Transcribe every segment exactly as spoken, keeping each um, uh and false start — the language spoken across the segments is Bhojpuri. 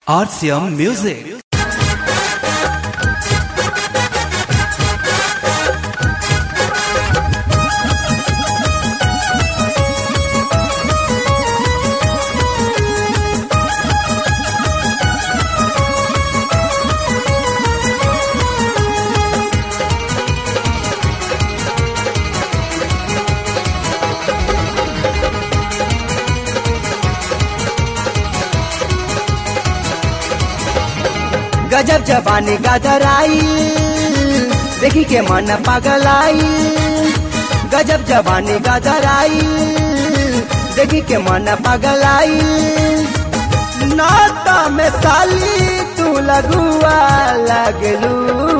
R C M Music. गजब जवानी गदराई देखी के मन पगलाई। गजब जवानी गदराई देखी के मन पगलाई। नाता में साली तू लगुआ लगलू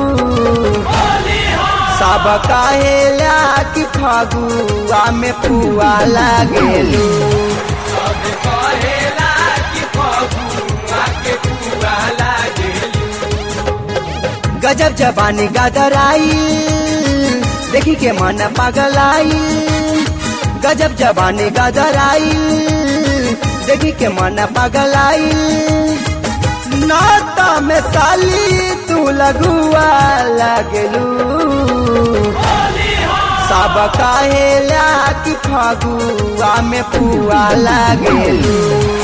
सब कहेला कि फगुआ में पुआ लगलू। गजब जवानी गदराई देखी के मन पगलाई। गजब जवानी गदराई देखी के मन पगलाई। नाता में साली तू लगुआ लगलू सब कहेला कि फगुआ में पुआ लगलू।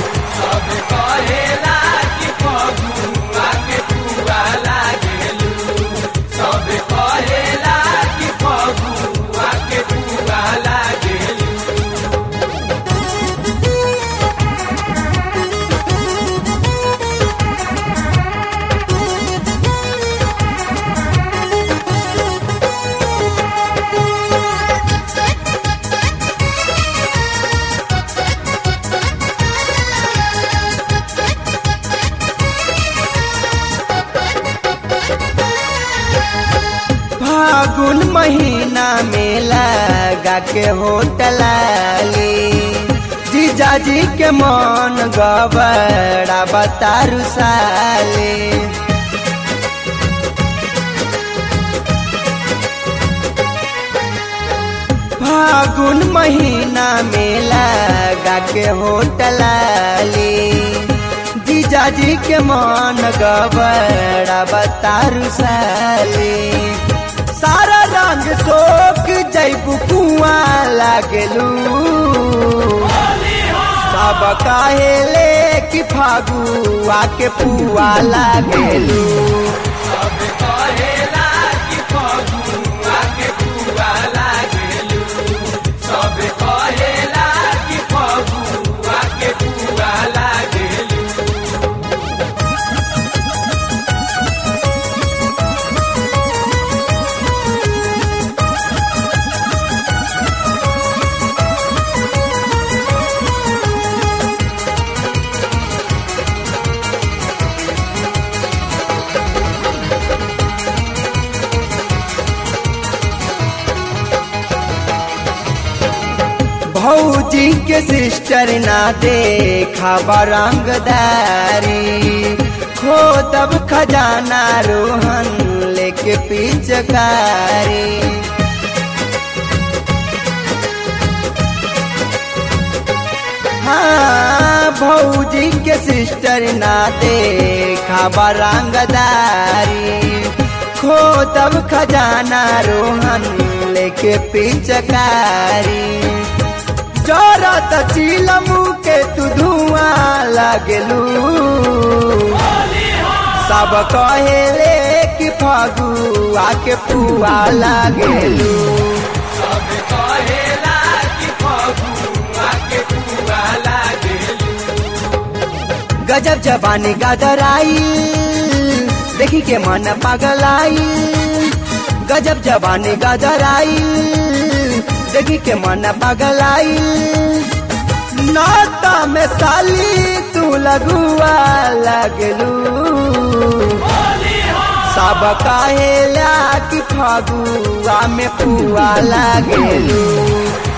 फागुन महीना में लगा के होटलाली जीजा जी के मन गबड़ा बतारू साले। फागुन महीना में लगा के होटलाली जीजा जी के मन गबड़ा बतारू साले। सारा रंग सोख जैबू कुआ लगलू सब कहेले कि फगुआ के पुआ लगलू। भौजी के सिस्टर ना देखा बरंगदारी खो तब खजाना रोहन लेके पिचकारी। हाँ भौजी के सिस्टर ना देखा बरंगदारी खो तब खजाना रोहन लेके पिचकारी। जोरत चिलमू के तू धुआं लगलू सब कहेले कि फगुआ के पुआ लगलू। गजब जवानी गदराई देखी के मन पगलाई। गजब जवानी गदराई देखी के मन पगलाई। नाता में साली तू लगुआ लगलू सब कहेला कि फगुआ में पुआ लगलू।